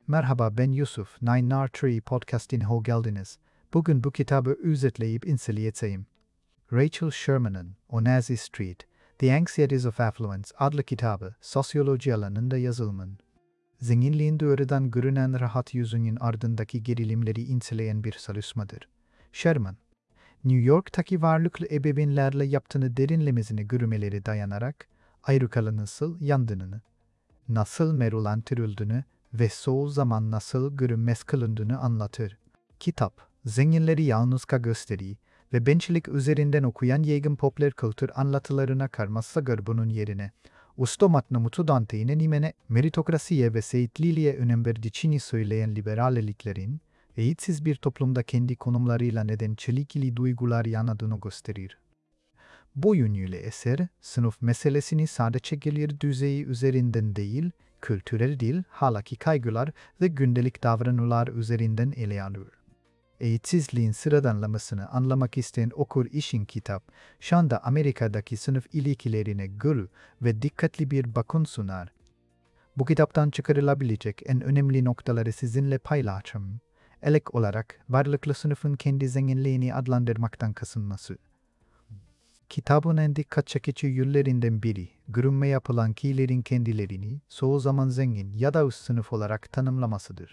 Merhaba, ben Yusuf. Nine Tree Podcast'in hoş geldiniz. Bugün bu kitabı özetleyip inceleyeceğim. Rachel Sherman'ın On Nazi Street, The Anxieties of Affluence adlı kitabı sosyoloji alanında yazılmış. Zenginliğin doğrudan görünen rahat yüzünün ardındaki gerilimleri inceleyen bir çalışmadır. Sherman, New York'taki varlıklı ebeveynlerle yaptığını derinlemesine görmeleri dayanarak ayrıcalığı nasıl yandığını, nasıl merulandırıldığını ve çoğu zaman nasıl görünmez kılındığını anlatır. Kitap, zenginleri yalnızca gösterir ve bençilik üzerinden okuyan yaygın popüler kültür anlatılarına karmaşsa bunun yerine, usta matnamutu Dante'nin imene meritokrasiye ve seyyitliliğe önem verdiğini söyleyen liberalliklerin, eğitsiz bir toplumda kendi konumlarıyla neden çelişkili duygular yanadığını gösterir. Bu yönüyle eser, sınıf meselesini sadece gelir düzeyi üzerinden değil, kültürel dil, halaki kaygılar ve gündelik davranışlar üzerinden ele alır. Eğitsizliğin sıradanlamasını anlamak isteyen okur için kitap, şu anda Amerika'daki sınıf ilişkilerine gül ve dikkatli bir bakın sunar. Bu kitaptan çıkarılabilecek en önemli noktaları sizinle paylaşacağım. İlk olarak, varlıklı sınıfın kendi zenginliğini adlandırmaktan kasınması. Kitabın en dikkat çekici yönlerinden biri, görünme yapılan kişilerin kendilerini çoğu zaman zengin ya da üst sınıf olarak tanımlamasıdır.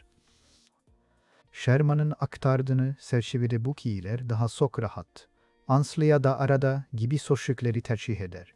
Sherman'ın aktardığını çerçevede bu kişiler daha çok rahat, anslı ya da arada gibi sözcükleri tercih eder.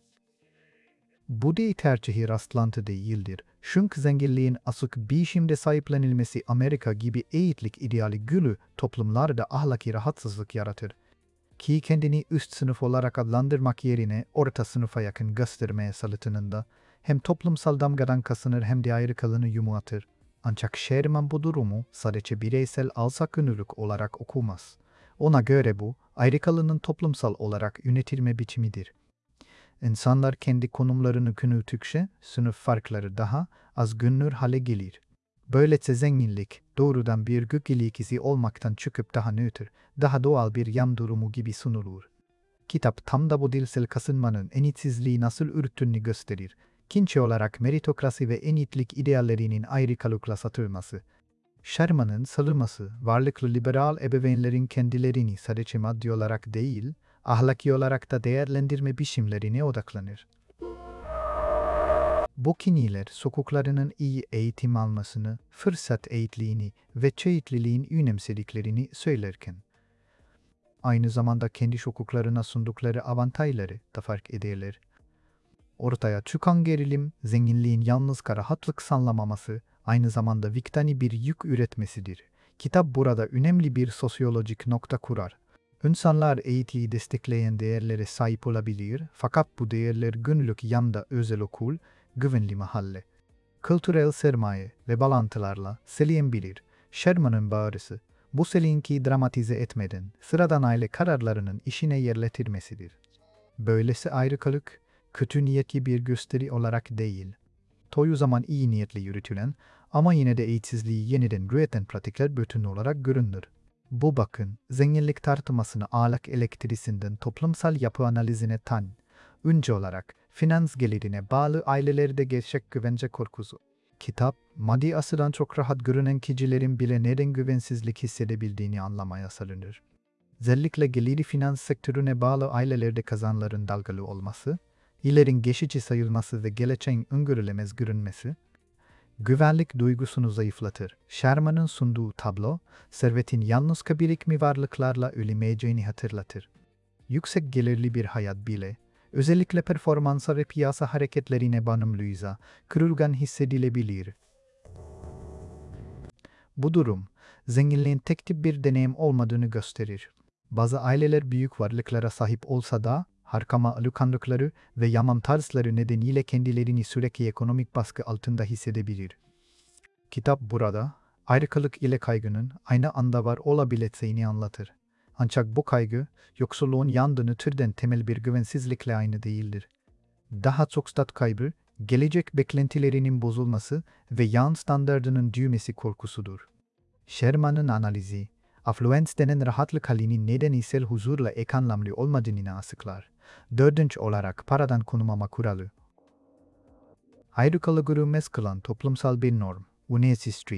Bu da tercihi rastlantı değildir. Çünkü zenginliğin açık biçimde sahiplenilmesi Amerika gibi eğitlik ideali gülü toplumlarda ahlaki rahatsızlık yaratır. Ki kendini üst sınıf olarak adlandırmak yerine orta sınıfa yakın göstermeye çalıştığında hem toplumsal damgadan kasınır hem de ayrıcalığını yumuşatır. Ancak Sherman bu durumu sadece bireysel alçakgönüllülük olarak okumaz. Ona göre bu, ayrıcalığının toplumsal olarak yönetilme biçimidir. İnsanlar kendi konumlarını küçülttükçe sınıf farkları daha az görünür hale gelir. Böylece zenginlik doğrudan bir güç ilişkisi olmaktan çıkıp daha nötr, daha doğal bir yan durumu gibi sunulur. Kitap tam da bu dilsel kasınmanın enitsizliği nasıl ürktüğünü gösterir. Kinçe olarak meritokrasi ve enitlik ideallerinin ayrıcalıkla satılması. Sherman'ın savunması, varlıklı liberal ebeveynlerin kendilerini sadece maddi olarak değil, ahlaki olarak da değerlendirme biçimlerine odaklanır. Bu kişiler sokaklarının iyi eğitim almasını, fırsat eşitliğini ve çeşitliliğin önemsediklerini söylerken, aynı zamanda kendi sokaklarına sundukları avantajları da fark ederler. Ortaya çıkan gerilim, zenginliğin yalnızca rahatlık sağlamaması, aynı zamanda vicdani bir yük üretmesidir. Kitap burada önemli bir sosyolojik nokta kurar. İnsanlar eğitimi destekleyen değerlere sahip olabilir, fakat bu değerler günlük yanda özel okul, güvenli mahalle, kültürel sermaye ve bağlantılarla selenebilir. Sherman'ın bağrısı, bu selinki dramatize etmeden sıradan aile kararlarının işine yerleştirmesidir. Böylesi ayrıcalık, kötü niyetli bir gösteri olarak değil, çoğu zaman iyi niyetle yürütülen ama yine de eğitsizliği yeniden üreten pratikler bütün olarak görünür. Bu bakın, zenginlik tartışmasını ahlak elektrisinden toplumsal yapı analizine önce olarak finans gelirine bağlı ailelerde gerçek güvence korkusu. Kitap, maddi açıdan çok rahat görünen kişilerin bile neden güvensizlik hissedebildiğini anlamaya salınır. Özellikle geliri finans sektörüne bağlı ailelerde kazançların dalgalı olması, ilerin geçici sayılması ve geleceğin öngörülemez görünmesi, güvenlik duygusunu zayıflatır. Sherman'ın sunduğu tablo, servetin yalnızca birikimi varlıklarla ölemeyeceğini hatırlatır. Yüksek gelirli bir hayat bile, özellikle performansa ve piyasa hareketlerine bağımlıysa, kırılgan hissedilebilir. Bu durum, zenginliğin tek tip bir deneyim olmadığını gösterir. Bazı aileler büyük varlıklara sahip olsa da, harcama alışkanlıkları ve yaşam tarzları nedeniyle kendilerini sürekli ekonomik baskı altında hissedebilir. Kitap burada, ayrıcalık ile kaygının aynı anda var olabileceğini anlatır. Ancak bu kaygı, yoksulluğun yandığını türden temel bir güvensizlikle aynı değildir. Daha çok stat kaybı, gelecek beklentilerinin bozulması ve yan standardının düşmesi korkusudur. Sherman'ın analizi, affluence denen rahatlık halinin nedenizsel huzurla ek anlamlı olmadığını açıklar. Dördüncü olarak paradan konumlama kuralı. Ayrıcalığı görünmez kılan toplumsal bir norm, On Nazi Street,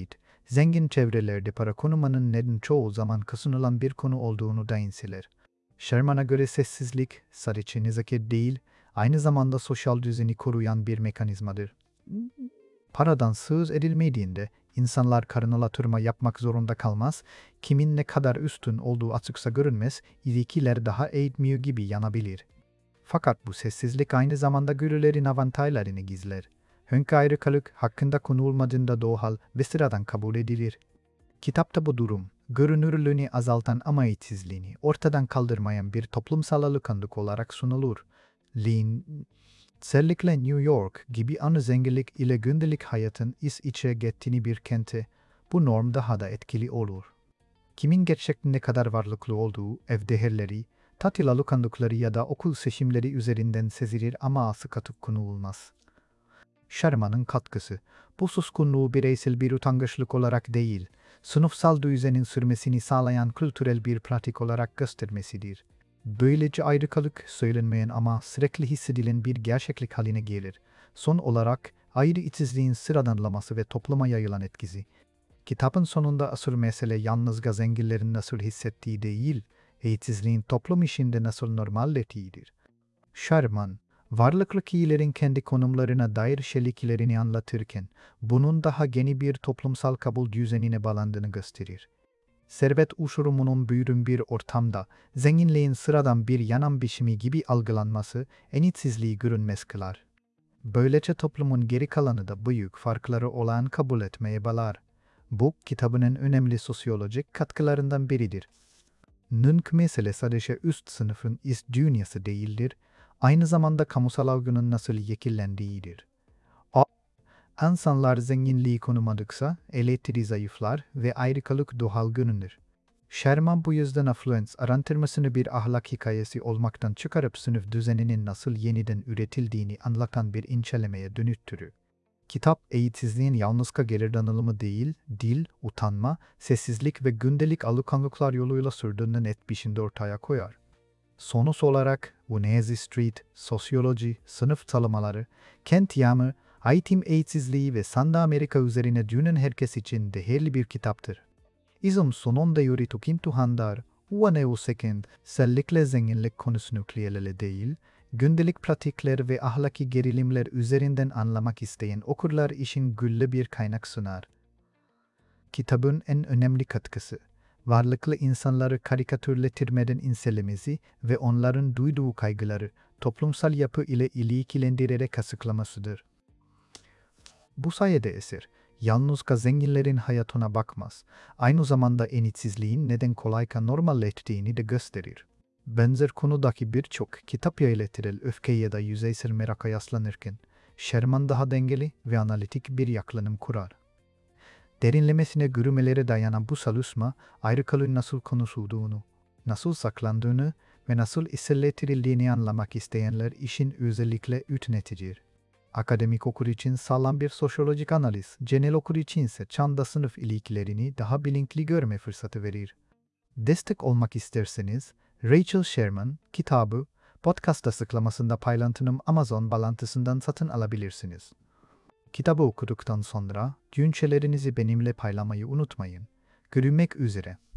zengin çevrelerde para konumunun neden çoğu zaman kaçınılan bir konu olduğunu da inseler. Sherman'a göre sessizlik sadece nezaket değil, aynı zamanda sosyal düzeni koruyan bir mekanizmadır. Paradan söz edilmediğinde insanlar karıncalatırma yapmak zorunda kalmaz, kimin ne kadar üstün olduğu açıkça görünmez, ilişkiler daha eğitmiyor gibi yanabilir. Fakat bu sessizlik aynı zamanda güçlülerin avantajlarını gizler. Hönk ayrıcalık hakkında konulmadığında doğal ve sıradan kabul edilir. Kitapta bu durum, görünürlüğünü azaltan ama eğitsizliğini ortadan kaldırmayan bir toplumsal alışkanlık olarak sunulur. Lean, özellikle New York gibi ana zenginlik ile gündelik hayatın iç içe geçtiğini bir kente, bu norm daha da etkili olur. Kimin gerçekten ne kadar varlıklı olduğu, ev değerleri, tatil alışkanlıkları ya da okul seçimleri üzerinden sezilir ama asıl katıp konulmaz. Sherman'ın katkısı, bu suskunluğu bireysel bir utangaçlık olarak değil, sınıfsal düzenin sürmesini sağlayan kültürel bir pratik olarak göstermesidir. Böylece ayrıcalık söylenmeyen ama sürekli hissedilen bir gerçeklik haline gelir. Son olarak ayrı içsizliğin sıradanlaması ve topluma yayılan etkisi. Kitabın sonunda asıl mesele yalnızca zenginlerin nasıl hissettiği değil, eğitsizliğin toplum içinde nasıl normalleştiğidir. Sherman, varlıklı kişilerin kendi konumlarına dair şeliklerini anlatırken, bunun daha geniş bir toplumsal kabul düzenine bağlandığını gösterir. Servet uçurumunun büyüdüğü bir ortamda, zenginliğin sıradan bir yanam biçimi gibi algılanması, enitsizliği görünmez kılar. Böylece toplumun geri kalanı da büyük farkları olan kabul etmeye bağlar. Bu, kitabının önemli sosyolojik katkılarından biridir. Nünk mesele sadece üst sınıfın iç dünyası değildir, aynı zamanda kamusal algının nasıl yekillendiğidir. İnsanlar zenginliği konumadıkça elektri zayıflar ve ayrıcalık doğal görünür. Sherman bu yüzden affluence araştırmasını bir ahlak hikayesi olmaktan çıkarıp sınıf düzeninin nasıl yeniden üretildiğini anlatan bir incelemeye dönüştürür. Kitap, eğitsizliğin yalnızca geridanılımı değil, dil, utanma, sessizlik ve gündelik alışkanlıklar yoluyla sürdüğünü net biçimde ortaya koyar. Sonuç olarak, Uneasy Street, sosyoloji, sınıf tanımları, kent yağmı, eğitim eğitsizliği ve Sanda Amerika üzerine düşünen herkes için değerli bir kitaptır. İzim sonunda yuri tukintuhandar, uaneu sekend, sellikle zenginlik konusunu kliyelele değil, gündelik pratikler ve ahlaki gerilimler üzerinden anlamak isteyen okurlar için güllü bir kaynak sunar. Kitabın en önemli katkısı, varlıklı insanları karikatürletirmeden incelemesi ve onların duyduğu kaygıları toplumsal yapı ile ilişkilendirerek açıklamasıdır. Bu sayede eser, yalnızca zenginlerin hayatına bakmaz, aynı zamanda enitsizliğin neden kolayca normalleştiğini de gösterir. Benzer konudaki birçok kitap yayılatırıl öfke ya da yüzeysel meraka yaslanırken, Sherman daha dengeli ve analitik bir yaklaşım kurar. Derinlemesine görümelere dayanan bu çalışma, ayrıcalığın nasıl konuşulduğunu, nasıl saklandığını ve nasıl içselleştirildiğini anlamak isteyenler için özellikle ütünetidir. Akademik okur için sağlam bir sosyolojik analiz, genel okur içinse çağda sınıf ilişkilerini daha bilinçli görme fırsatı verir. Destek olmak isterseniz, Rachel Sherman kitabı podcast açıklamasında paylaştığım Amazon bağlantısından satın alabilirsiniz. Kitabı okuduktan sonra düşüncelerinizi benimle paylaşmayı unutmayın. Görüşmek üzere.